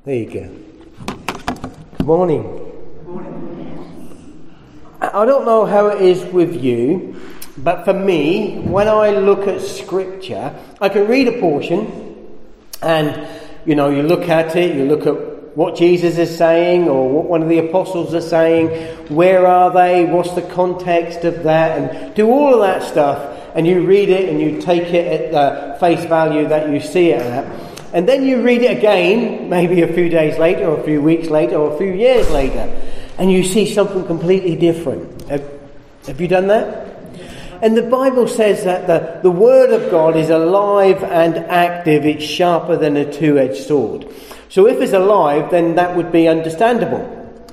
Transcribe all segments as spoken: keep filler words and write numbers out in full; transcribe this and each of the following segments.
There you go. Good morning. Good morning. I don't know how it is with you, but for me, when I look at Scripture, I can read a portion, and you know, you look at it, you look at what Jesus is saying, or what one of the apostles are saying. Where are they? What's the context of that? And do all of that stuff, and you read it, and you take it at the face value that you see it at. And then you read it again, maybe a few days later, or a few weeks later, or a few years later, and you see something completely different. Have, have you done that? And the Bible says that the, the Word of God is alive and active. It's sharper than a two-edged sword. So if it's alive, then that would be understandable.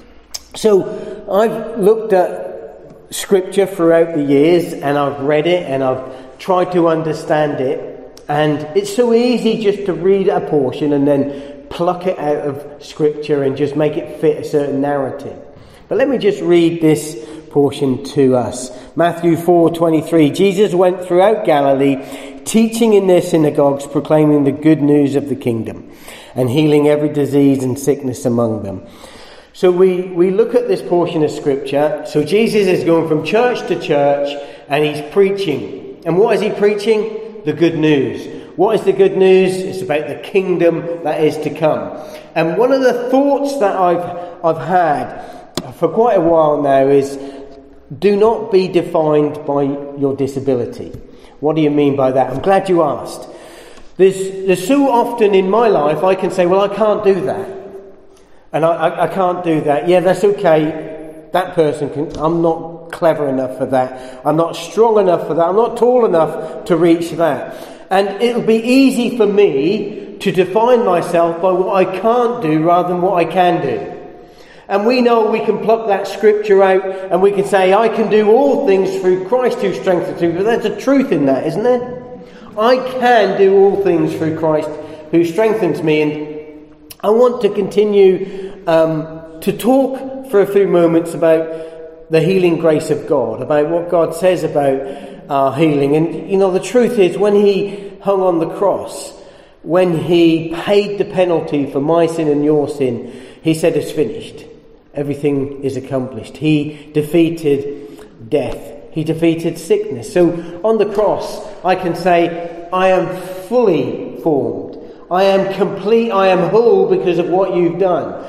So I've looked at Scripture throughout the years, and I've read it, and I've tried to understand it. And it's so easy just to read a portion and then pluck it out of Scripture and just make it fit a certain narrative. But let me just read this portion to us. Matthew four twenty-three. Jesus went throughout Galilee, teaching in their synagogues, proclaiming the good news of the kingdom, and healing every disease and sickness among them. So we, we look at this portion of Scripture. So Jesus is going from church to church, and he's preaching. And what is he preaching? The good news. What is the good news? It's about the kingdom that is to come. And one of the thoughts that I've I've had for quite a while now is, do not be defined by your disability. What do you mean by that? I'm glad you asked. There's, there's so often in my life I can say, well, I can't do that. And I, I, I can't do that. Yeah, that's okay. That person can. I'm not clever enough for that. I'm not strong enough for that. I'm not tall enough to reach that. And it'll be easy for me to define myself by what I can't do rather than what I can do. And we know we can pluck that Scripture out and we can say, I can do all things through Christ who strengthens me. But there's a truth in that, isn't there? I can do all things through Christ who strengthens me. And I want to continue um, to talk for a few moments about the healing grace of God, about what God says about our healing. And, you know, the truth is, when he hung on the cross, when he paid the penalty for my sin and your sin, he said, it's finished. Everything is accomplished. He defeated death. He defeated sickness. So on the cross, I can say, I am fully formed. I am complete. I am whole because of what you've done.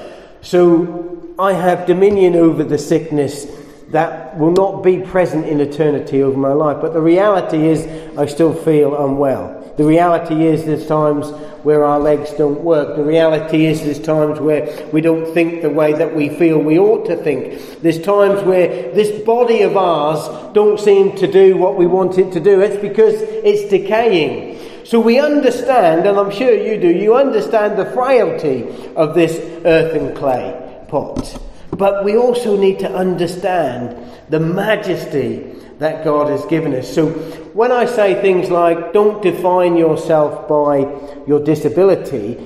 So I have dominion over the sickness that will not be present in eternity over my life. But the reality is, I still feel unwell. The reality is, there's times where our legs don't work. The reality is, there's times where we don't think the way that we feel we ought to think. There's times where this body of ours don't seem to do what we want it to do. It's because it's decaying. So we understand, and I'm sure you do, you understand the frailty of this earthen clay pot. But we also need to understand the majesty that God has given us. So when I say things like, don't define yourself by your disability,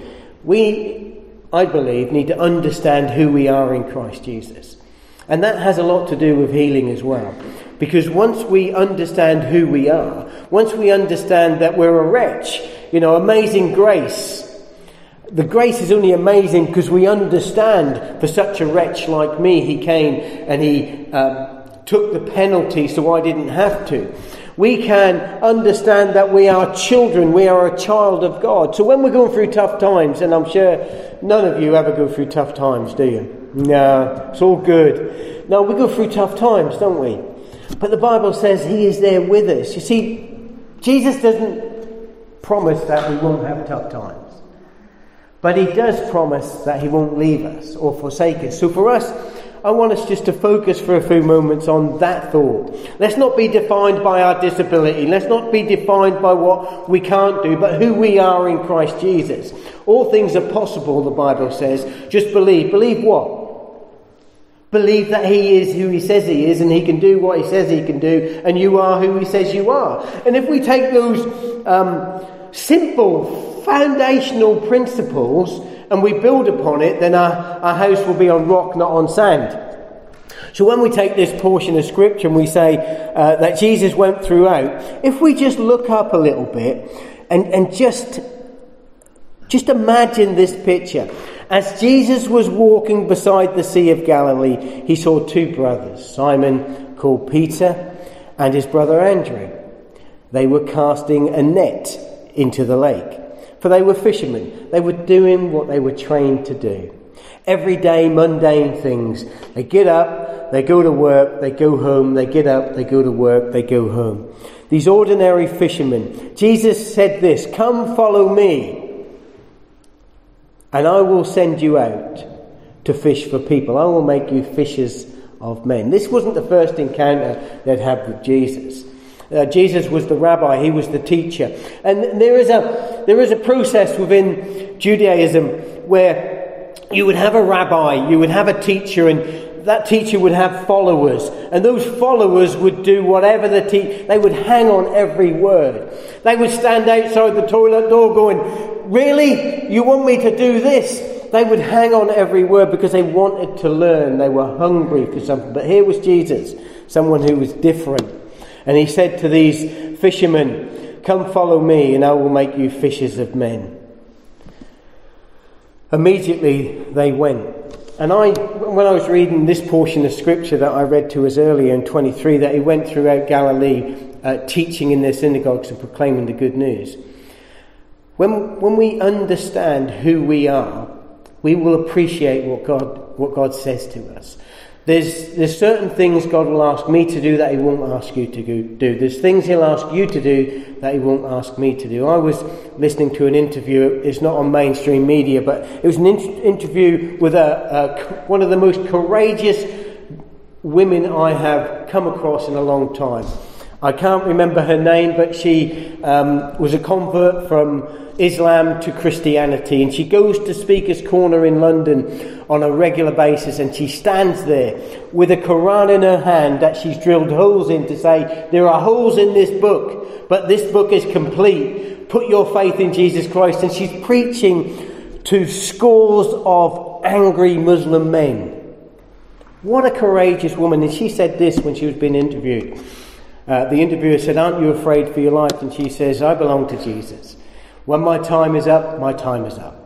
we, I believe, need to understand who we are in Christ Jesus. And that has a lot to do with healing as well. Because once we understand who we are, once we understand that we're a wretch, you know, amazing grace. The grace is only amazing because we understand, for such a wretch like me, he came and he um, took the penalty so I didn't have to. We can understand that we are children, we are a child of God. So when we're going through tough times, and I'm sure none of you ever go through tough times, do you? No, it's all good. No, we go through tough times, don't we? But the Bible says he is there with us. You see, Jesus doesn't promise that we won't have tough times. But he does promise that he won't leave us or forsake us. So for us, I want us just to focus for a few moments on that thought. Let's not be defined by our disability. Let's not be defined by what we can't do, but who we are in Christ Jesus. All things are possible, the Bible says. Just believe. Believe what? Believe that he is who he says he is, and he can do what he says he can do, and you are who he says you are. And if we take those um, simple foundational principles and we build upon it, then our, our house will be on rock, not on sand. So when we take this portion of Scripture and we say uh, that Jesus went throughout, if we just look up a little bit and, and just, just imagine this picture. As Jesus was walking beside the Sea of Galilee, he saw two brothers, Simon called Peter and his brother Andrew. They were casting a net into the lake, for they were fishermen. They were doing what they were trained to do. Everyday mundane things. They get up, they go to work, they go home, they get up, they go to work, they go home. These ordinary fishermen. Jesus said this, "Come follow me, and I will send you out to fish for people. I will make you fishers of men." This wasn't the first encounter they'd had with Jesus. Uh, Jesus was the rabbi, he was the teacher. And there is a there is a process within Judaism where you would have a rabbi, you would have a teacher, and that teacher would have followers. And those followers would do whatever the teacher... They would hang on every word. They would stand outside the toilet door going, "Really? You want me to do this?" They would hang on every word because they wanted to learn. They were hungry for something. But here was Jesus, someone who was different. And he said to these fishermen, "Come follow me and I will make you fishers of men." Immediately they went. And I, when I was reading this portion of scripture that I read to us earlier in twenty-three, that he went throughout Galilee uh, teaching in their synagogues and proclaiming the good news. When, when we understand who we are, we will appreciate what God, what God says to us. There's, there's certain things God will ask me to do that he won't ask you to do. There's things he'll ask you to do that he won't ask me to do. I was listening to an interview, it's not on mainstream media, but it was an in- interview with a, a, one of the most courageous women I have come across in a long time. I can't remember her name, but she um, was a convert from Islam to Christianity, and she goes to Speaker's Corner in London on a regular basis, and she stands there with a Quran in her hand that she's drilled holes in to say, "There are holes in this book, but this book is complete. Put your faith in Jesus Christ." And she's preaching to scores of angry Muslim men. What a courageous woman. And she said this when she was being interviewed. Uh, the interviewer said, "Aren't you afraid for your life?" And she says, "I belong to Jesus. When my time is up, my time is up."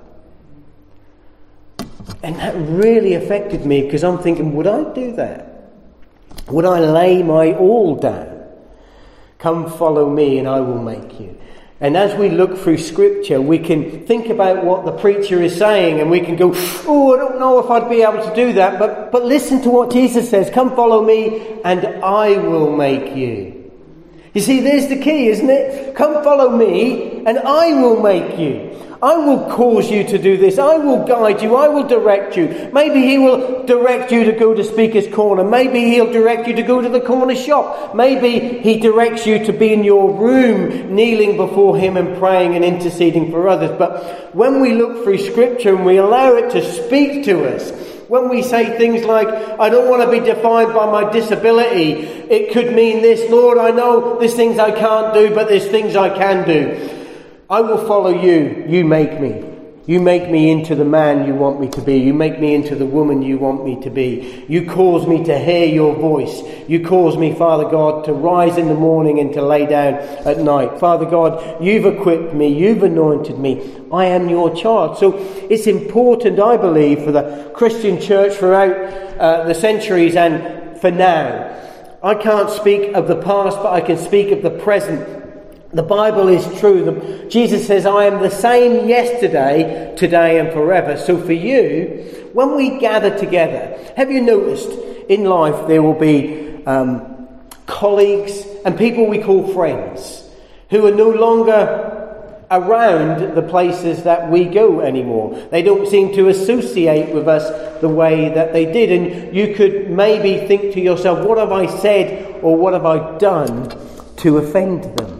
And that really affected me, because I'm thinking, would I do that? Would I lay my all down? "Come follow me and I will make you." And as we look through scripture, we can think about what the preacher is saying, and we can go, "Oh, I don't know if I'd be able to do that." But, but listen to what Jesus says, "Come follow me and I will make you." You see, there's the key, isn't it? Come follow me and I will make you. I will cause you to do this. I will guide you. I will direct you. Maybe he will direct you to go to Speaker's Corner. Maybe he'll direct you to go to the corner shop. Maybe he directs you to be in your room, kneeling before him and praying and interceding for others. But when we look through scripture and we allow it to speak to us, when we say things like, "I don't want to be defined by my disability," it could mean this: "Lord, I know there's things I can't do, but there's things I can do. I will follow you. You make me. You make me into the man you want me to be. You make me into the woman you want me to be. You cause me to hear your voice. You cause me, Father God, to rise in the morning and to lay down at night. Father God, you've equipped me. You've anointed me. I am your child." So it's important, I believe, for the Christian church throughout uh, the centuries and for now. I can't speak of the past, but I can speak of the present. The Bible is true. The, Jesus says, "I am the same yesterday, today and forever." So for you, when we gather together, have you noticed in life there will be um, colleagues and people we call friends who are no longer around the places that we go anymore. They don't seem to associate with us the way that they did. And you could maybe think to yourself, what have I said or what have I done to offend them?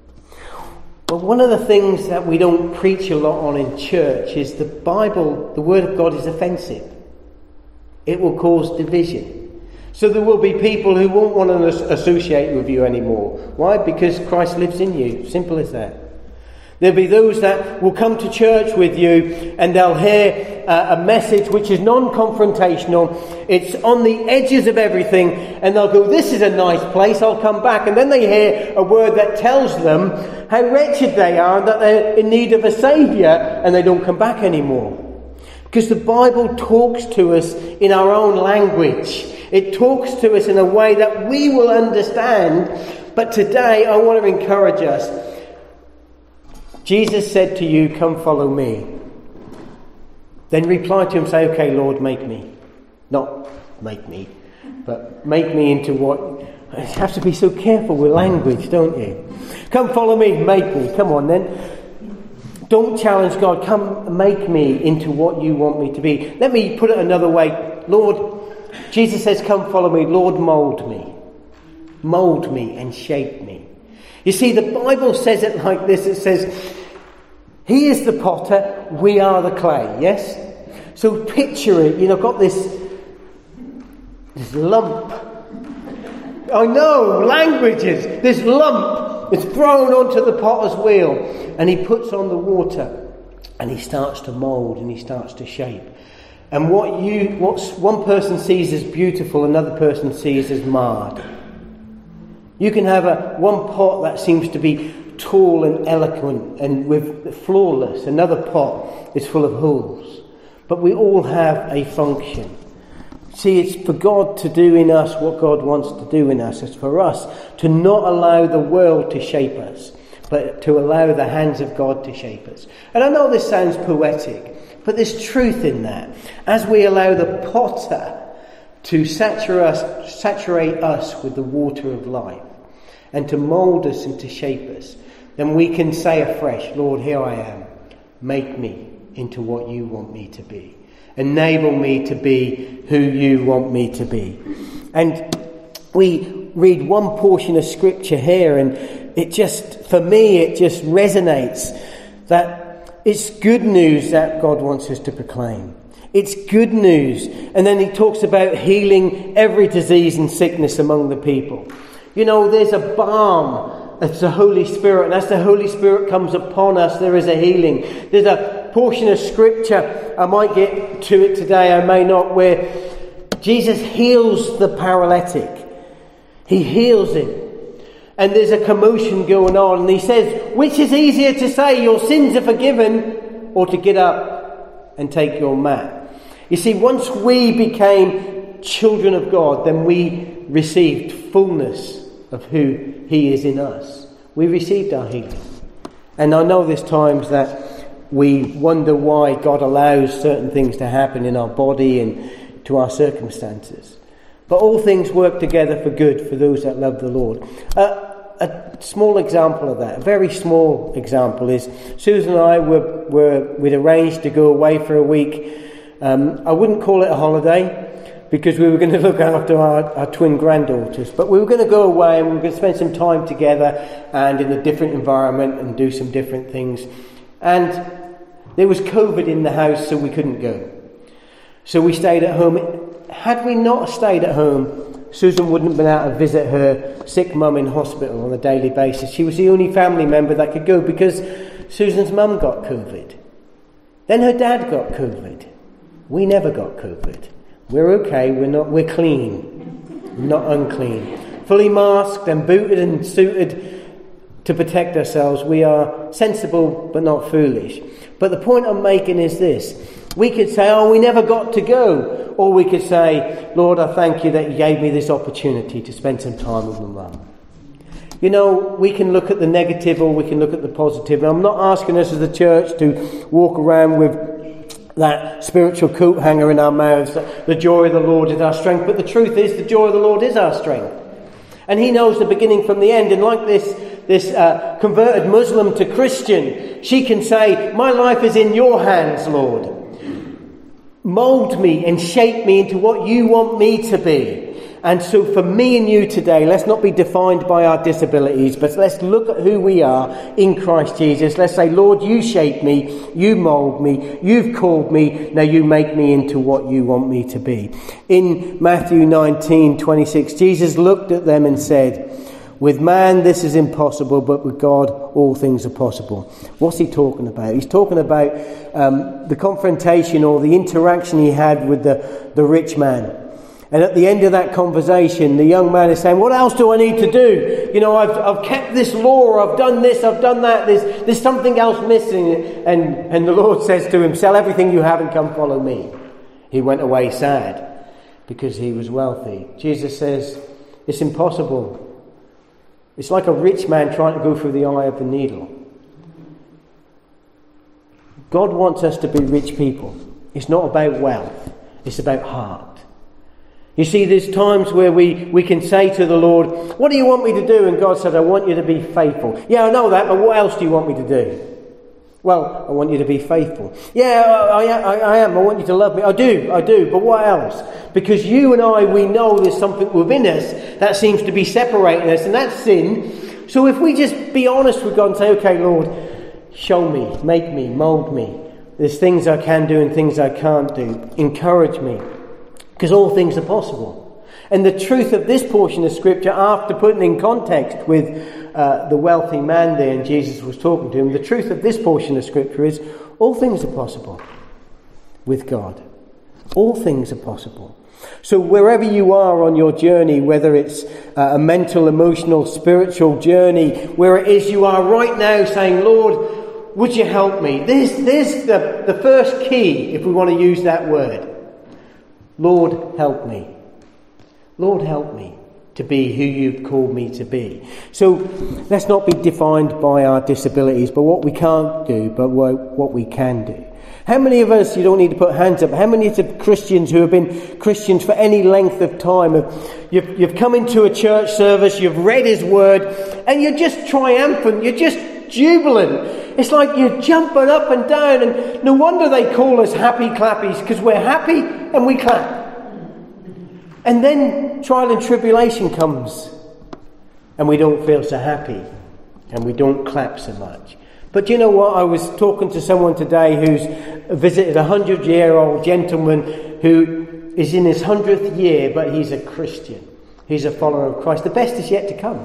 Well, one of the things that we don't preach a lot on in church is the Bible, the Word of God is offensive. It will cause division. So there will be people who won't want to associate with you anymore. Why? Because Christ lives in you. Simple as that. There'll be those that will come to church with you and they'll hear uh, a message which is non-confrontational. It's on the edges of everything, and they'll go, "This is a nice place, I'll come back." And then they hear a word that tells them how wretched they are and that they're in need of a saviour, and they don't come back anymore. Because the Bible talks to us in our own language. It talks to us in a way that we will understand. But today I want to encourage us. Jesus said to you, come follow me. Then reply to him, say, okay, Lord, make me. Not make me, but make me into what... You have to be so careful with language, don't you? Come follow me, make me. Come on then. Don't challenge God. Come make me into what you want me to be. Let me put it another way. Lord, Jesus says, come follow me. Lord, mould me. Mould me and shape me. You see, the Bible says it like this. It says, he is the potter, we are the clay. Yes? So picture it. You know, got this, this lump. I know, languages. This lump is thrown onto the potter's wheel. And he puts on the water. And he starts to mould and he starts to shape. And what you, what one person sees as beautiful, another person sees as marred. You can have a one pot that seems to be tall and eloquent and with flawless. Another pot is full of holes. But we all have a function. See, it's for God to do in us what God wants to do in us. It's for us to not allow the world to shape us, but to allow the hands of God to shape us. And I know this sounds poetic, but there's truth in that. As we allow the potter to saturate us, saturate us with the water of life, and to mould us and to shape us, then we can say afresh, Lord, here I am. Make me into what you want me to be. Enable me to be who you want me to be. And we read one portion of scripture here, and it just, for me, it just resonates that it's good news that God wants us to proclaim. It's good news. And then he talks about healing every disease and sickness among the people. You know, there's a balm. It's the Holy Spirit. And as the Holy Spirit comes upon us, there is a healing. There's a portion of scripture, I might get to it today, I may not, where Jesus heals the paralytic. He heals him. And there's a commotion going on. And he says, which is easier to say, your sins are forgiven, or to get up and take your mat? You see, once we became children of God, then we received fullness of who he is in us. We received our healing. And I know there's times that we wonder why God allows certain things to happen in our body and to our circumstances. But all things work together for good for those that love the Lord. Uh, a small example of that, a very small example, is Susan and I were, were we'd arranged to go away for a week. Um, I wouldn't call it a holiday, because we were going to look after our, our twin granddaughters. But we were going to go away and we were going to spend some time together and in a different environment and do some different things. And there was COVID in the house, so we couldn't go. So we stayed at home. Had we not stayed at home, Susan wouldn't have been able to visit her sick mum in hospital on a daily basis. She was the only family member that could go because Susan's mum got COVID. Then her dad got COVID. We never got COVID. We're okay, we're not, we're clean, not unclean. Fully masked and booted and suited to protect ourselves. We are sensible but not foolish. But the point I'm making is this. We could say, oh, we never got to go. Or we could say, Lord, I thank you that you gave me this opportunity to spend some time with my mum. You know, we can look at the negative or we can look at the positive. And I'm not asking us as a church to walk around with that spiritual coat hanger in our mouths, that the joy of the Lord is our strength. But the truth is, the joy of the Lord is our strength. And he knows the beginning from the end. And like this, this uh, converted Muslim to Christian, she can say, my life is in your hands, Lord. Mould me and shape me into what you want me to be. And so for me and you today, let's not be defined by our disabilities, but let's look at who we are in Christ Jesus. Let's say, Lord, you shape me, you mould me, you've called me, now you make me into what you want me to be. In Matthew nineteen twenty-six, Jesus looked at them and said, with man this is impossible, but with God all things are possible. What's he talking about? He's talking about um, the confrontation or the interaction he had with the, the rich man. And at the end of that conversation, the young man is saying, what else do I need to do? You know, I've, I've kept this law, I've done this, I've done that, there's, there's something else missing. And, and the Lord says to him, sell everything you have and come follow me. He went away sad because he was wealthy. Jesus says, it's impossible. It's like a rich man trying to go through the eye of the needle. God wants us to be rich people. It's not about wealth, it's about heart. You see, there's times where we, we can say to the Lord, what do you want me to do? And God said, I want you to be faithful. Yeah, I know that, but what else do you want me to do? Well, I want you to be faithful. Yeah, I, I, I am. I want you to love me. I do, I do. But what else? Because you and I, we know there's something within us that seems to be separating us, and that's sin. So if we just be honest with God and say, okay, Lord, show me, make me, mould me. There's things I can do and things I can't do. Encourage me. Because all things are possible. And the truth of this portion of Scripture, after putting in context with uh, the wealthy man there, and Jesus was talking to him, the truth of this portion of Scripture is all things are possible with God. All things are possible. So wherever you are on your journey, whether it's uh, a mental, emotional, spiritual journey, where it is you are right now saying, Lord, would you help me? There's, there's the, the first key, if we want to use that word. Lord, help me. Lord, help me to be who you've called me to be. So let's not be defined by our disabilities, but what we can't do, but what we can do. How many of us, you don't need to put hands up, how many of Christians who have been Christians for any length of time, have, you've, you've come into a church service, you've read his word, and you're just triumphant, you're just jubilant. It's like you're jumping up and down, and no wonder they call us happy clappies, because we're happy and we clap. And then trial and tribulation comes, and we don't feel so happy, and we don't clap so much. But you know what? I was talking to someone today who's visited a hundred-year-old gentleman who is in his hundredth year, but he's a Christian. He's a follower of Christ. The best is yet to come.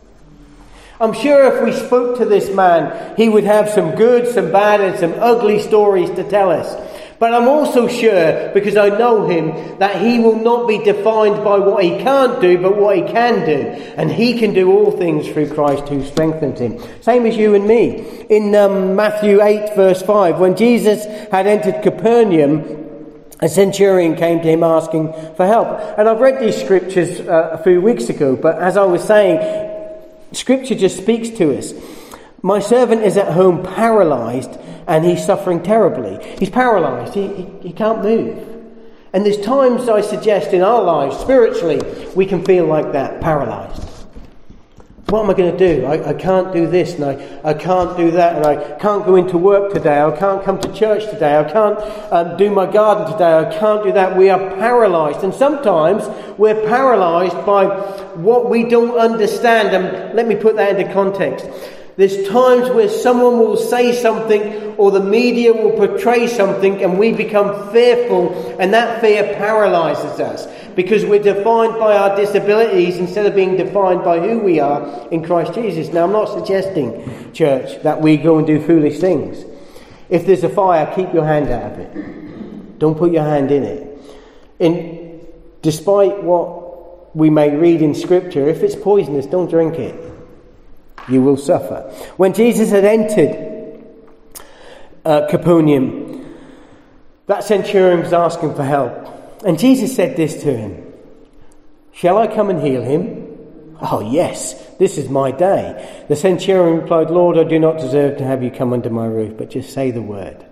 I'm sure if we spoke to this man, he would have some good, some bad, and some ugly stories to tell us. But I'm also sure, because I know him, that he will not be defined by what he can't do, but what he can do. And he can do all things through Christ who strengthens him. Same as you and me. In um, Matthew eight verse five, when Jesus had entered Capernaum, a centurion came to him asking for help. And I've read these scriptures uh, a few weeks ago, but as I was saying, Scripture just speaks to us. My servant is at home paralysed and he's suffering terribly. He's paralysed. He, he, he can't move. And there's times I suggest in our lives, spiritually, we can feel like that, paralysed. What am I going to do? I, I can't do this and I, I can't do that and I can't go into work today. I can't come to church today. I can't um, do my garden today. I can't do that. We are paralysed. And sometimes we're paralysed by what we don't understand. And let me put that into context. There's times where someone will say something or the media will portray something and we become fearful, and that fear paralyses us because we're defined by our disabilities instead of being defined by who we are in Christ Jesus. Now, I'm not suggesting, church, that we go and do foolish things. If there's a fire, keep your hand out of it. Don't put your hand in it. And despite what we may read in Scripture, if it's poisonous, don't drink it. You will suffer. When Jesus had entered uh, Capernaum, that centurion was asking for help. And Jesus said this to him, "Shall I come and heal him?" "Oh, yes, this is my day." The centurion replied, "Lord, I do not deserve to have you come under my roof, but just say the word."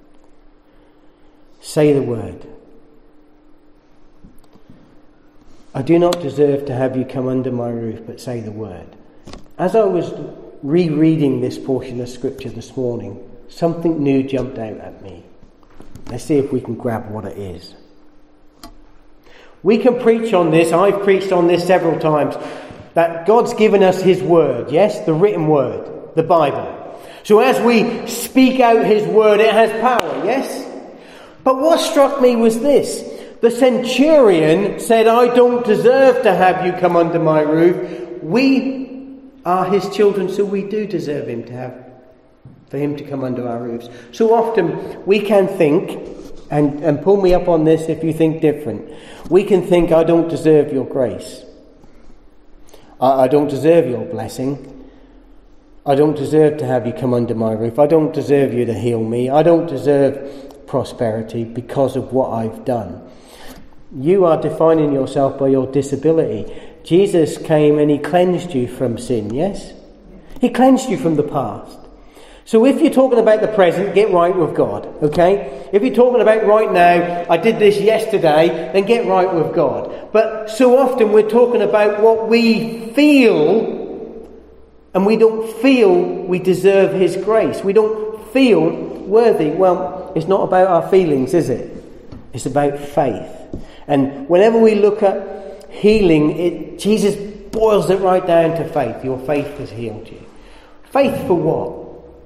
Say the word. I do not deserve to have you come under my roof, but say the word. As I was rereading this portion of Scripture this morning, something new jumped out at me. Let's see if we can grab what it is. We can preach on this, I've preached on this several times, that God's given us His Word, yes, the written Word, the Bible. So as we speak out His Word, it has power, yes? But what struck me was this. The centurion said, "I don't deserve to have you come under my roof." We are His children, so we do deserve Him to have, for Him to come under our roofs. So often we can think, and, and pull me up on this if you think different, We can think, I don't deserve your grace. I, I don't deserve your blessing. I don't deserve to have you come under my roof. I don't deserve you to heal me. I don't deserve prosperity because of what I've done. You are defining yourself by your disability. Jesus came and he cleansed you from sin, yes? He cleansed you from the past. So if you're talking about the present, get right with God, okay? If you're talking about right now, I did this yesterday, then get right with God. But so often we're talking about what we feel, and we don't feel we deserve his grace. We don't feel worthy. Well, it's not about our feelings, is it? It's about faith. And whenever we look at healing, it, Jesus boils it right down to faith. Your faith has healed you. Faith for what?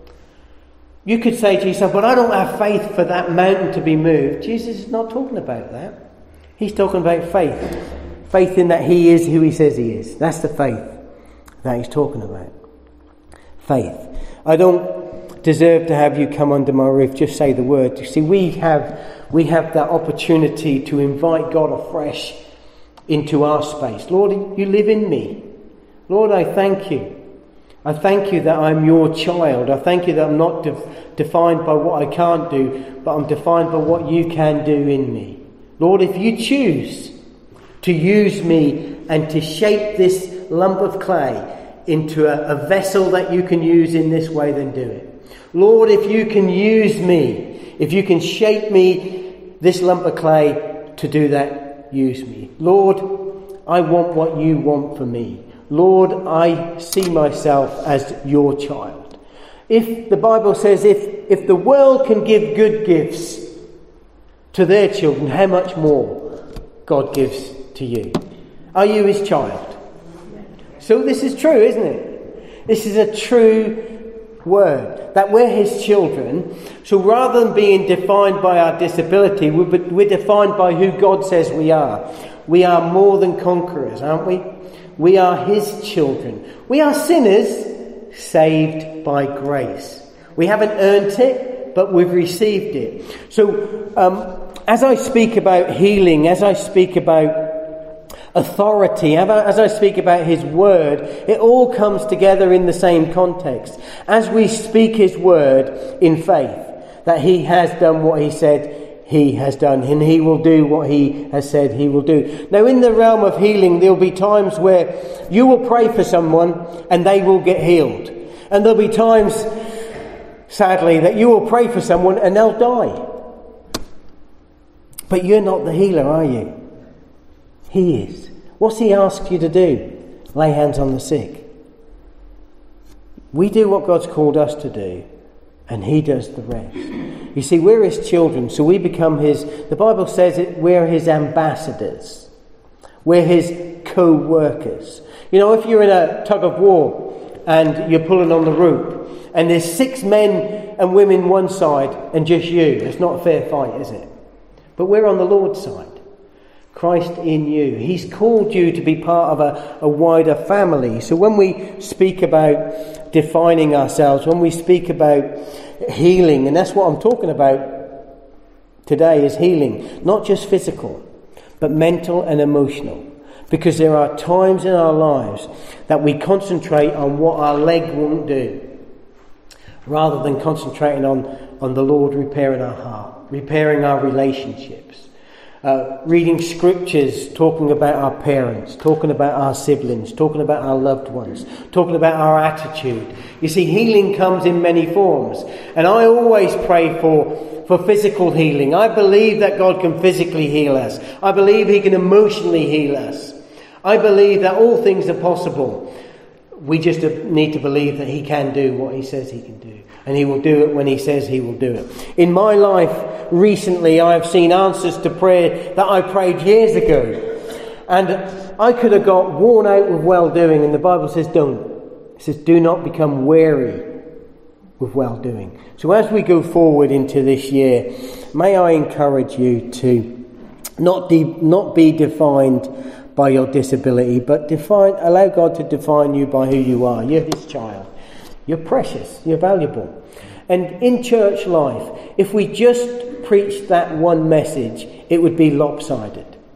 You could say to yourself, but I don't have faith for that mountain to be moved. Jesus is not talking about that. He's talking about faith. Faith in that he is who he says he is. That's the faith that he's talking about. Faith. I don't deserve to have you come under my roof. Just say the word. You see, we have, we have that opportunity to invite God afresh into our space. Lord, you live in me. Lord, I thank you. I thank you that I'm your child. I thank you that I'm not de- defined by what I can't do, but I'm defined by what you can do in me. Lord, if you choose to use me and to shape this lump of clay into a, a vessel that you can use in this way, then do it. Lord, if you can use me, if you can shape me, this lump of clay, to do that, use me. Lord, I want what you want for me. Lord, I see myself as your child. If the Bible says if, if the world can give good gifts to their children, how much more God gives to you? Are you his child? So this is true, isn't it? This is a true word, that we're his children. So rather than being defined by our disability, we're, we're defined by who God says we are. We are more than conquerors, aren't we? We are his children. We are sinners saved by grace. We haven't earned it, but we've received it. So um, as I speak about healing, as I speak about authority, as I speak about his word, it all comes together in the same context. As we speak his word in faith, that he has done what he said he has done, and he will do what he has said he will do. Now, in the realm of healing, there'll be times where you will pray for someone and they will get healed. And there'll be times, sadly, that you will pray for someone and they'll die. But you're not the healer, are you? He is. What's he asked you to do? Lay hands on the sick. We do what God's called us to do, and he does the rest. You see, we're his children, so we become his... The Bible says it, we're his ambassadors. We're his co-workers. You know, if you're in a tug of war and you're pulling on the rope, and there's six men and women one side and just you, it's not a fair fight, is it? But we're on the Lord's side. Christ in you. He's called you to be part of a, a wider family. So when we speak about defining ourselves, when we speak about healing, and that's what I'm talking about today, is healing. Not just physical, but mental and emotional. Because there are times in our lives that we concentrate on what our leg won't do, rather than concentrating on, on the Lord repairing our heart, repairing our relationships. Uh, reading scriptures, talking about our parents, talking about our siblings, talking about our loved ones, talking about our attitude. You see, healing comes in many forms. And I always pray for, for physical healing. I believe that God can physically heal us. I believe he can emotionally heal us. I believe that all things are possible. We just need to believe that he can do what he says he can do. And he will do it when he says he will do it. In my life, recently, I have seen answers to prayer that I prayed years ago. And I could have got worn out with well-doing. And the Bible says don't. It says do not become weary with well-doing. So as we go forward into this year, may I encourage you to not, de- not be defined by your disability, but define, allow God to define you by who you are. You're his child. You're precious. You're valuable. And in church life, if we just preached that one message, it would be lopsided.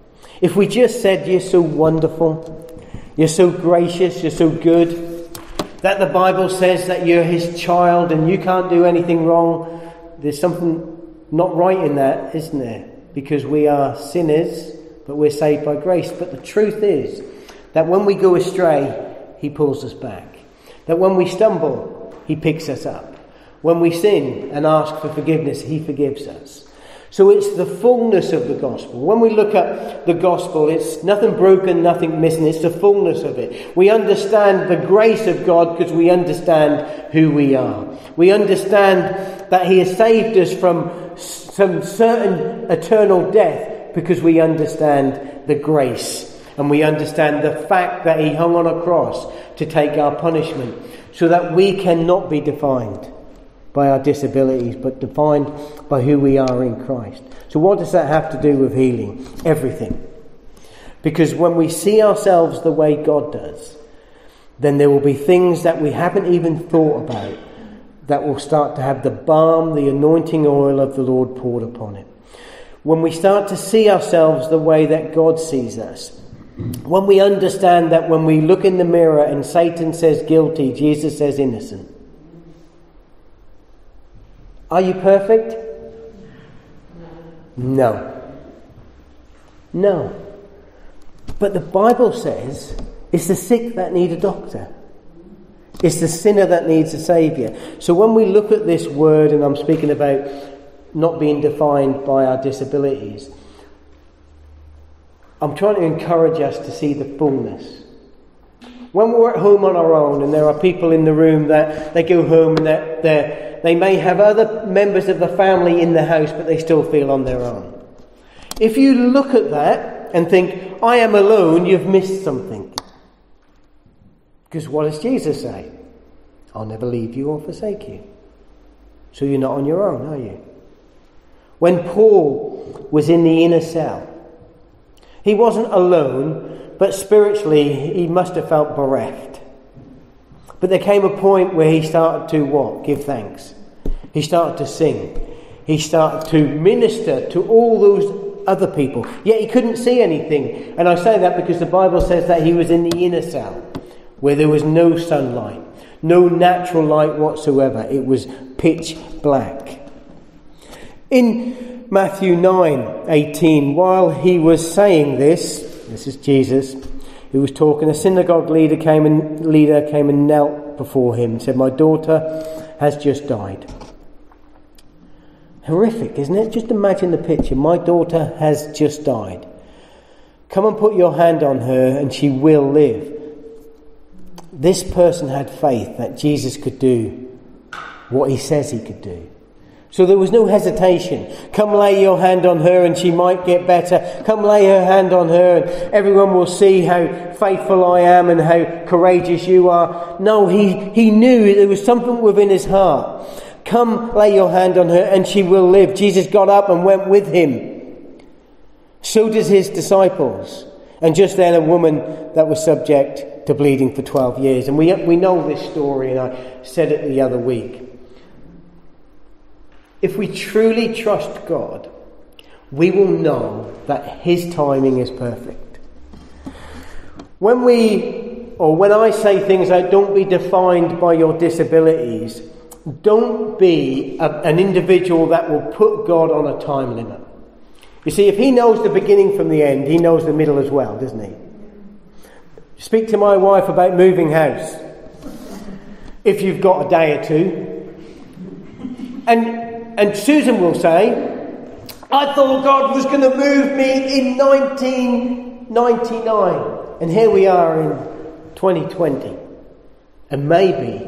If we just said, you're so wonderful, you're so gracious, you're so good, that the Bible says that you're his child and you can't do anything wrong, there's something not right in that, isn't there? Because we are sinners, but we're saved by grace. But the truth is that when we go astray, he pulls us back. That when we stumble, he picks us up. When we sin and ask for forgiveness, he forgives us. So it's the fullness of the gospel. When we look at the gospel, it's nothing broken, nothing missing. It's the fullness of it. We understand the grace of God because we understand who we are. We understand that he has saved us from some certain eternal death because we understand the grace. And we understand the fact that he hung on a cross to take our punishment so that we cannot be defined by our disabilities, but defined by who we are in Christ. So what does that have to do with healing? Everything. Because when we see ourselves the way God does, then there will be things that we haven't even thought about that will start to have the balm, the anointing oil of the Lord poured upon it. When we start to see ourselves the way that God sees us, when we understand that when we look in the mirror and Satan says guilty, Jesus says innocent. Are you perfect? No. No. But the Bible says it's the sick that need a doctor. It's the sinner that needs a saviour. So when we look at this word, and I'm speaking about not being defined by our disabilities, I'm trying to encourage us to see the fullness. When we're at home on our own, and there are people in the room that they go home and that they're They may have other members of the family in the house, but they still feel on their own. If you look at that and think, I am alone, you've missed something. Because what does Jesus say? I'll never leave you or forsake you. So you're not on your own, are you? When Paul was in the inner cell, he wasn't alone, but spiritually he must have felt bereft. But there came a point where he started to what? Give thanks. He started to sing. He started to minister to all those other people. Yet he couldn't see anything. And I say that because the Bible says that he was in the inner cell, where there was no sunlight, no natural light whatsoever. It was pitch black. In Matthew nine eighteen, while he was saying this, this is Jesus who was talking, a synagogue leader came and leader came and knelt before him and said, my daughter has just died. Horrific, isn't it? Just imagine the picture. My daughter has just died. Come and put your hand on her and she will live. This person had faith that Jesus could do what he says he could do. So there was no hesitation. Come lay your hand on her and she might get better. Come lay her hand on her and everyone will see how faithful I am and how courageous you are. No, he, he knew there was something within his heart. Come lay your hand on her and she will live. Jesus got up and went with him. So did his disciples. And just then a woman that was subject to bleeding for twelve years. And we, we know this story, and I said it the other week. If we truly trust God, we will know that his timing is perfect. When we, or when I say things like don't be defined by your disabilities, don't be a, an individual that will put God on a time limit. You see, if he knows the beginning from the end, he knows the middle as well, doesn't he? Speak to my wife about moving house. If you've got a day or two. And and Susan will say, I thought God was going to move me in nineteen ninety-nine. And here we are in twenty twenty. And maybe,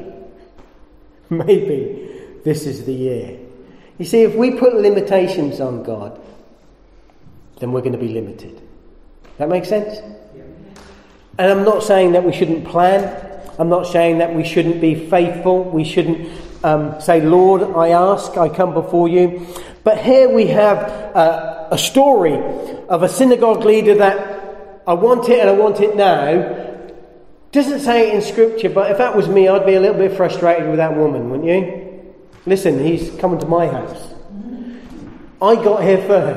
maybe this is the year. You see, if we put limitations on God, then we're going to be limited. That makes sense? And I'm not saying that we shouldn't plan. I'm not saying that we shouldn't be faithful. We shouldn't um, say, Lord, I ask, I come before you. But here we have uh, a story of a synagogue leader that I want it and I want it now. Doesn't say it in Scripture, but if that was me, I'd be a little bit frustrated with that woman, wouldn't you? Listen, he's coming to my house. I got here first.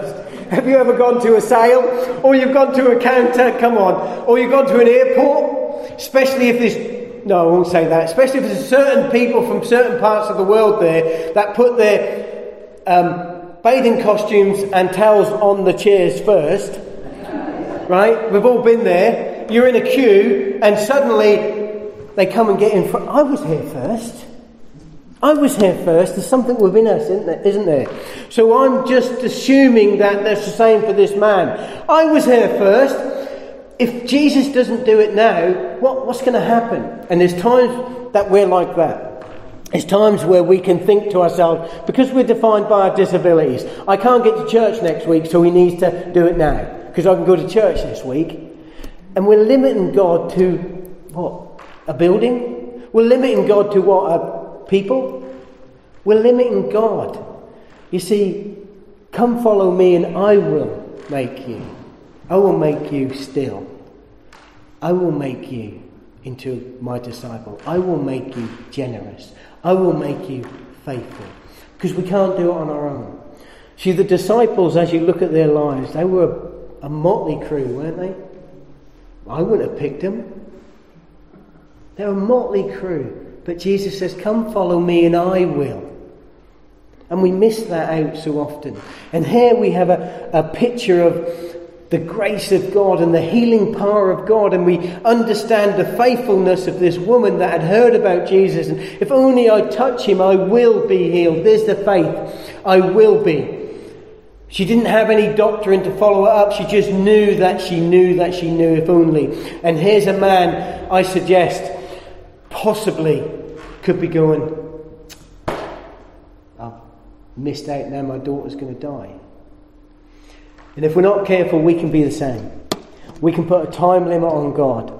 Have you ever gone to a sale? Or you've gone to a counter? Come on. Or you've gone to an airport? Especially if there's... No, I won't say that. Especially if there's certain people from certain parts of the world there that put their um, bathing costumes and towels on the chairs first. Right? We've all been there. You're in a queue and suddenly they come and get in front. I was here first. I was here first. There's something within us, isn't there? Isn't there? So I'm just assuming that that's the same for this man. I was here first. If Jesus doesn't do it now, what, what's going to happen? And there's times that we're like that. There's times where we can think to ourselves, because we're defined by our disabilities, I can't get to church next week, so he needs to do it now, because I can go to church this week. And we're limiting God to, what? A building? We're limiting God to what? A people? We're limiting God. You see, come follow me and I will make you. I will make you still. I will make you into my disciple. I will make you generous. I will make you faithful. Because we can't do it on our own. See, the disciples, as you look at their lives, they were a motley crew, weren't they? I wouldn't have picked them. They were a motley crew. But Jesus says, come follow me and I will. And we miss that out so often. And here we have a, a picture of the grace of God and the healing power of God. And we understand the faithfulness of this woman that had heard about Jesus. And if only I touch him, I will be healed. There's the faith. I will be. She didn't have any doctrine to follow her up. She just knew that she knew that she knew, if only. And here's a man, I suggest, possibly could be going, I've missed out now, my daughter's going to die. And if we're not careful, we can be the same. We can put a time limit on God.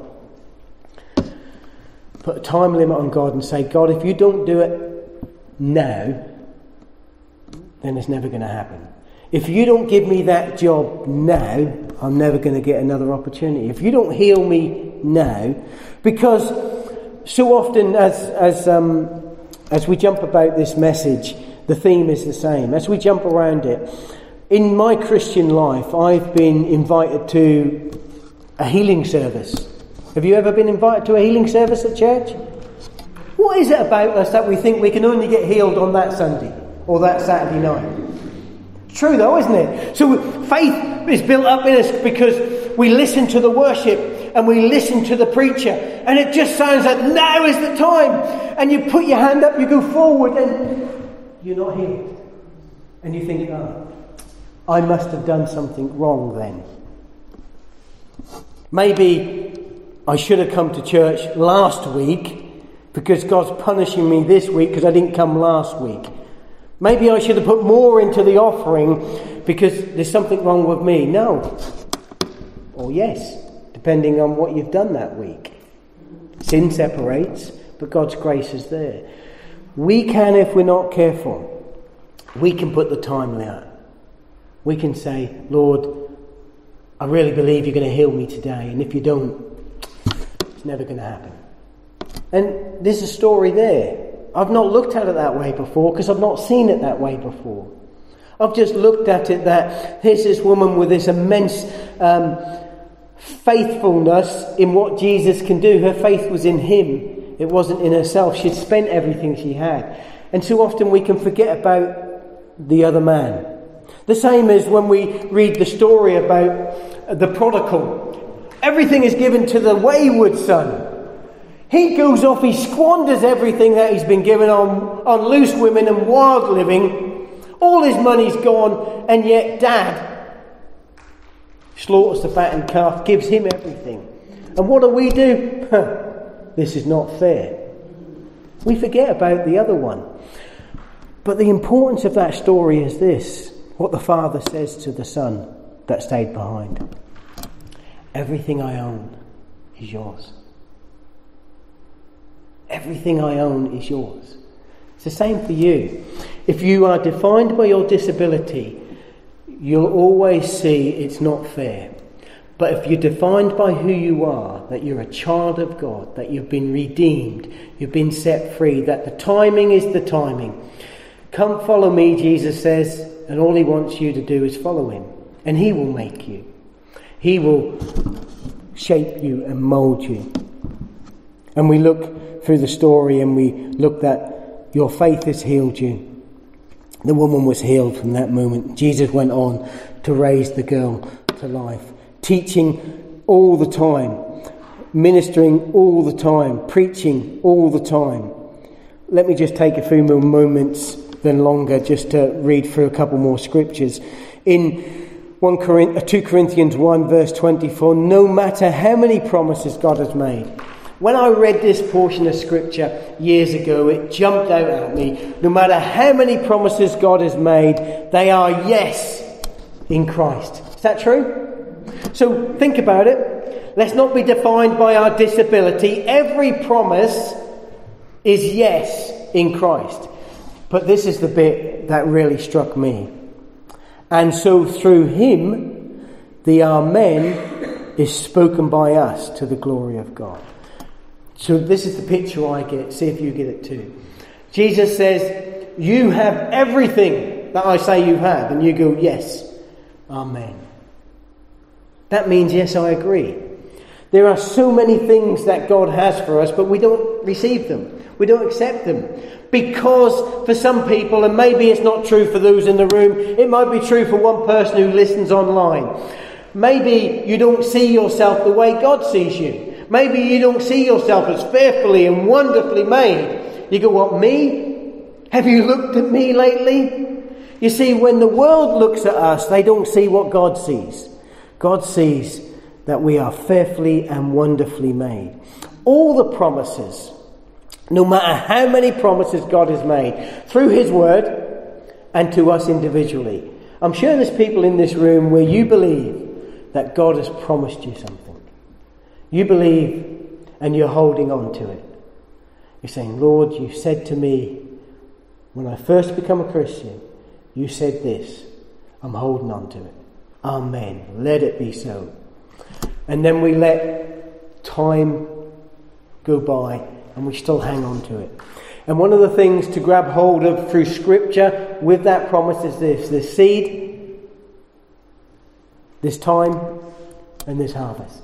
Put a time limit on God and say, God, if you don't do it now, then it's never going to happen. If you don't give me that job now, I'm never going to get another opportunity. If you don't heal me now, because so often as as um, as we jump about this message, the theme is the same. As we jump around it, in my Christian life, I've been invited to a healing service. Have you ever been invited to a healing service at church? What is it about us that we think we can only get healed on that Sunday or that Saturday night? It's true though, isn't it? So faith is built up in us because we listen to the worship and we listen to the preacher, and it just sounds like now is the time, and you put your hand up, you go forward, and you're not healed, and you think, oh, I must have done something wrong then. Maybe I should have come to church last week because God's punishing me this week because I didn't come last week. Maybe I should have put more into the offering because there's something wrong with me. No. Or yes, depending on what you've done that week. Sin separates, but God's grace is there. We can, if we're not careful, we can put the time limit. We can say, Lord, I really believe you're going to heal me today, and if you don't, it's never going to happen. And there's a story there. I've not looked at it that way before because I've not seen it that way before. I've just looked at it that here's this woman with this immense um, faithfulness in what Jesus can do. Her faith was in him. It wasn't in herself. She'd spent everything she had. And so often we can forget about the other man. The same as when we read the story about the prodigal. Everything is given to the wayward son. He goes off, he squanders everything that he's been given on, on loose women and wild living. All his money's gone, and yet Dad slaughters the fattened calf, gives him everything. And what do we do? This is not fair. We forget about the other one. But the importance of that story is this, what the father says to the son that stayed behind. Everything I own is yours. Everything I own is yours. It's the same for you. If you are defined by your disability, you'll always see it's not fair. But if you're defined by who you are, that you're a child of God, that you've been redeemed, you've been set free, that the timing is the timing. Come follow me, Jesus says, and all he wants you to do is follow him. And he will make you. He will shape you and mould you. And we look through the story and we look that your faith has healed you. The woman was healed from that moment. Jesus went on to raise the girl to life, teaching all the time, ministering all the time, preaching all the time. Let me just take a few more moments than longer just to read through a couple more scriptures. In two Corinthians one verse twenty-four, no matter how many promises God has made. When I read this portion of scripture years ago, it jumped out at me. No matter how many promises God has made, they are yes in Christ. Is that true? So think about it. Let's not be defined by our disability. Every promise is yes in Christ. But this is the bit that really struck me. And so through him, the Amen is spoken by us to the glory of God. So this is the picture I get. See if you get it too. Jesus says, you have everything that I say you have. And you go, yes, Amen. That means, yes, I agree. There are so many things that God has for us, but we don't receive them. We don't accept them. Because for some people, and maybe it's not true for those in the room, it might be true for one person who listens online. Maybe you don't see yourself the way God sees you. Maybe you don't see yourself as fearfully and wonderfully made. You go, what, me? Have you looked at me lately? You see, when the world looks at us, they don't see what God sees. God sees that we are fearfully and wonderfully made. All the promises, no matter how many promises God has made, through his word and to us individually. I'm sure there's people in this room where you believe that God has promised you something. You believe and you're holding on to it. You're saying, Lord, you said to me when I first became a Christian, you said this. I'm holding on to it. Amen. Let it be so. And then we let time go by and we still hang on to it. And one of the things to grab hold of through scripture with that promise is this. This seed, this time, and this harvest.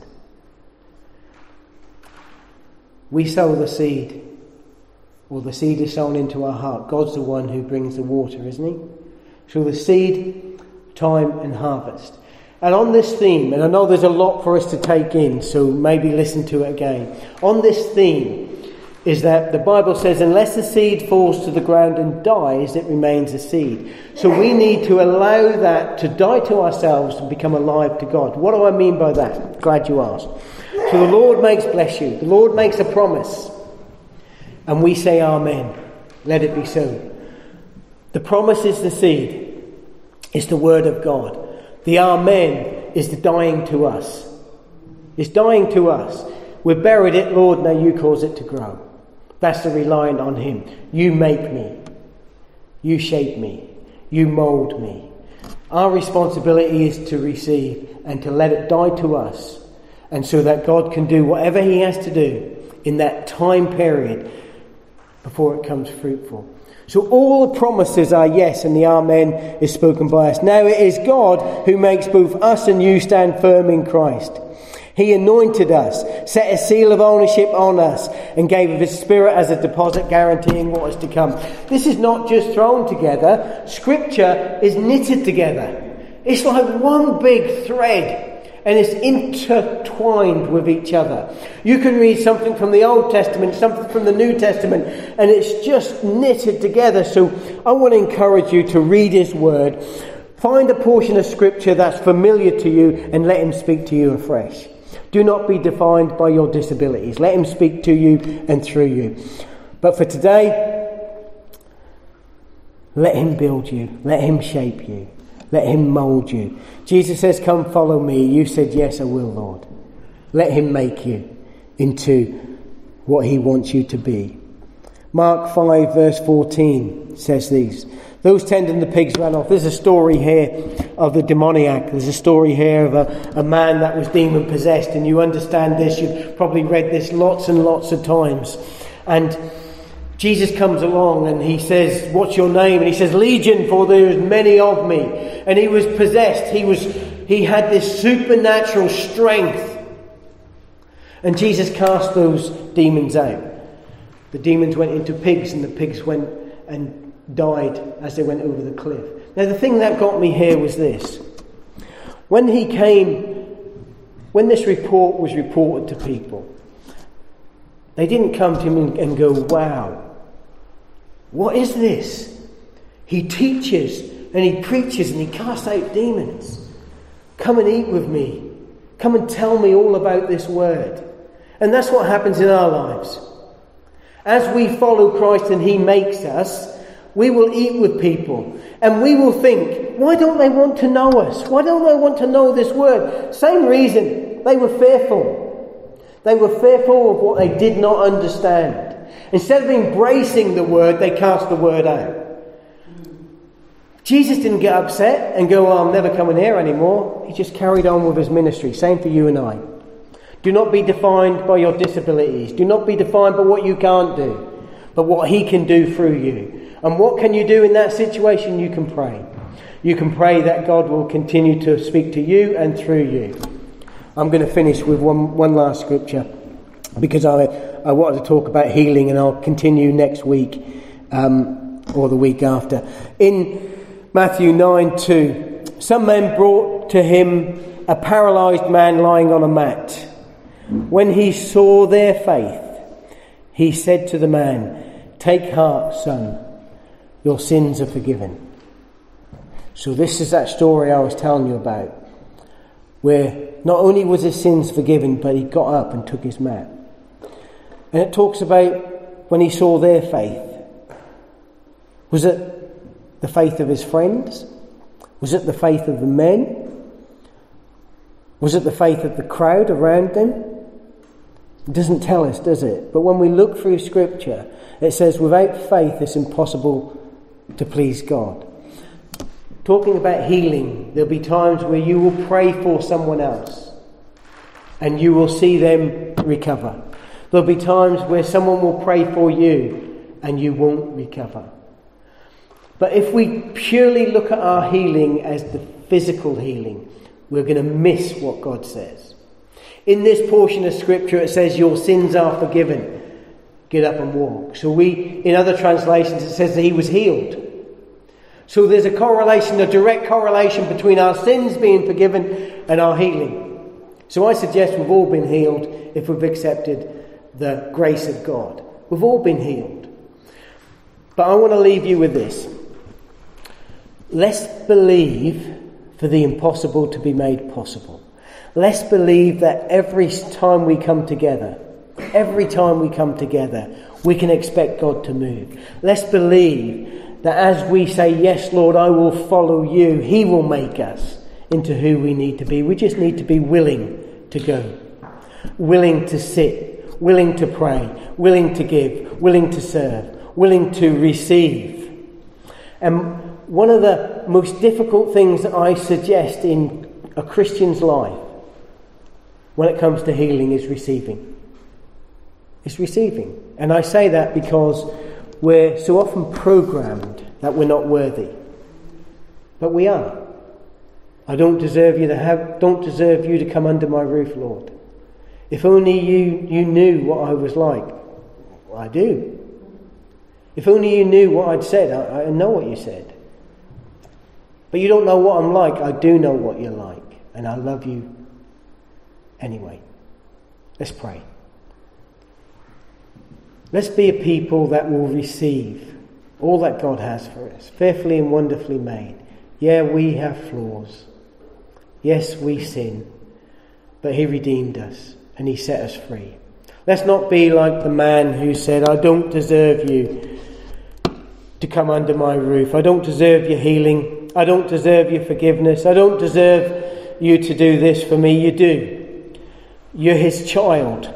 We sow the seed, or the seed is sown into our heart. God's the one who brings the water, isn't he? So the seed, time and harvest. And on this theme, and I know there's a lot for us to take in, so maybe listen to it again. On this theme is that the Bible says, unless the seed falls to the ground and dies, it remains a seed. So we need to allow that to die to ourselves and become alive to God. What do I mean by that? Glad you asked. So the Lord makes, bless you, the Lord makes a promise. And we say amen. Let it be so. The promise is the seed. It's the word of God. The amen is the dying to us. It's dying to us. We've buried it, Lord, now you cause it to grow. That's the relying on him. You make me. You shape me. You mould me. Our responsibility is to receive and to let it die to us. And so that God can do whatever he has to do in that time period before it comes fruitful. So all the promises are yes, and the amen is spoken by us. Now it is God who makes both us and you stand firm in Christ. He anointed us, set a seal of ownership on us, and gave of his Spirit as a deposit guaranteeing what is to come. This is not just thrown together. Scripture is knitted together. It's like one big thread. And it's intertwined with each other. You can read something from the Old Testament, something from the New Testament, and it's just knitted together. So I want to encourage you to read his word. Find a portion of scripture that's familiar to you and let him speak to you afresh. Do not be defined by your disabilities. Let him speak to you and through you. But for today, let him build you. Let him shape you. Let him mould you. Jesus says, come follow me. You said, yes, I will, Lord. Let him make you into what he wants you to be. Mark five verse fourteen says these. Those tending the pigs ran off. There's a story here of the demoniac. There's a story here of a, a man that was demon possessed. And you understand this. You've probably read this lots and lots of times. And Jesus comes along and he says, what's your name? And he says, Legion, for there is many of me. And he was possessed. He was he had this supernatural strength. And Jesus cast those demons out. The demons went into pigs, and the pigs went and died as they went over the cliff. Now the thing that got me here was this. When he came, when this report was reported to people, they didn't come to him and go, wow, what is this? He teaches and he preaches and he casts out demons. Come and eat with me. Come and tell me all about this word. And that's what happens in our lives. As we follow Christ and he makes us, we will eat with people. And we will think, why don't they want to know us? Why don't they want to know this word? Same reason. They were fearful. They were fearful of what they did not understand. Instead of embracing the word, they cast the word out. Jesus didn't get upset and go, oh, I'm never coming here anymore. He just carried on with his ministry. Same for you and I. Do not be defined by your disabilities. Do not be defined by what you can't do, but what he can do through you. And what can you do in that situation? You can pray. You can pray that God will continue to speak to you and through you. I'm going to finish with one, one last scripture, because I, I wanted to talk about healing, and I'll continue next week um, or the week after. In Matthew nine two, some men brought to him a paralysed man lying on a mat. When he saw their faith, he said to the man, take heart, son, your sins are forgiven. So this is that story I was telling you about, where not only was his sins forgiven, but he got up and took his mat. And it talks about when he saw their faith. Was it the faith of his friends? Was it the faith of the men? Was it the faith of the crowd around them? It doesn't tell us, does it? But when we look through Scripture, it says without faith it's impossible to please God. Talking about healing, there'll be times where you will pray for someone else and you will see them recover. There'll be times where someone will pray for you and you won't recover. But if we purely look at our healing as the physical healing, we're going to miss what God says. In this portion of Scripture it says your sins are forgiven. Get up and walk. So we, in other translations, it says that he was healed. So there's a correlation, a direct correlation between our sins being forgiven and our healing. So I suggest we've all been healed if we've accepted the grace of God. We've all been healed. But I want to leave you with this. Let's believe for the impossible to be made possible. Let's believe that every time we come together, every time we come together, we can expect God to move. Let's believe that as we say, yes, Lord, I will follow you, he will make us into who we need to be. We just need to be willing to go, willing to sit, willing to pray, willing to give, willing to serve, willing to receive. And one of the most difficult things that I suggest in a Christian's life when it comes to healing is receiving. It's receiving. And I say that because we're so often programmed that we're not worthy. But we are. I don't deserve you to have don't deserve you to come under my roof, Lord. If only you, you knew what I was like. Well, I do. If only you knew what I'd said. I, I know what you said. But you don't know what I'm like. I do know what you're like. And I love you anyway. Let's pray. Let's be a people that will receive all that God has for us, fearfully and wonderfully made. Yeah, we have flaws. Yes, we sin. But he redeemed us and he set us free. Let's not be like the man who said, I don't deserve you to come under my roof. I don't deserve your healing. I don't deserve your forgiveness. I don't deserve you to do this for me. You do. You're his child.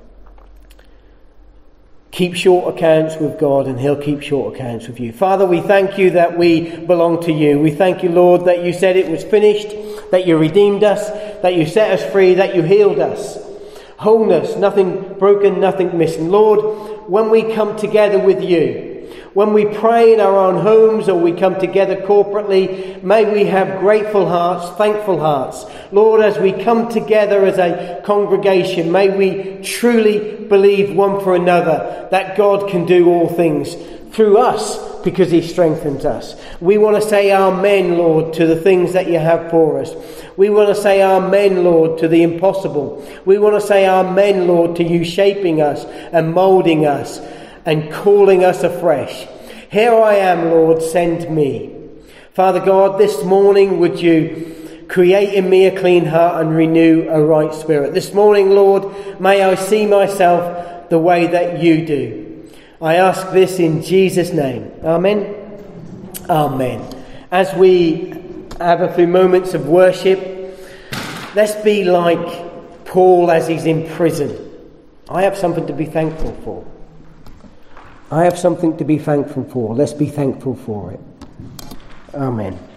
Keep short accounts with God and he'll keep short accounts with you. Father, we thank you that we belong to you. We thank you, Lord, that you said it was finished, that you redeemed us, that you set us free, that you healed us. Wholeness, nothing broken, nothing missing. Lord, when we come together with you, When we pray in our own homes or we come together corporately, may we have grateful hearts, thankful hearts. Lord, as we come together as a congregation, may we truly believe one for another that God can do all things through us because he strengthens us. We want to say amen, Lord, to the things that you have for us. We want to say amen, Lord, to the impossible. We want to say amen, Lord, to you shaping us and moulding us and calling us afresh. Here I am, Lord, send me. Father God, this morning would you create in me a clean heart and renew a right spirit. This morning, Lord, may I see myself the way that you do. I ask this in Jesus' name. Amen. Amen. As we have a few moments of worship, let's be like Paul as he's in prison. I have something to be thankful for. I have something to be thankful for. Let's be thankful for it. Amen.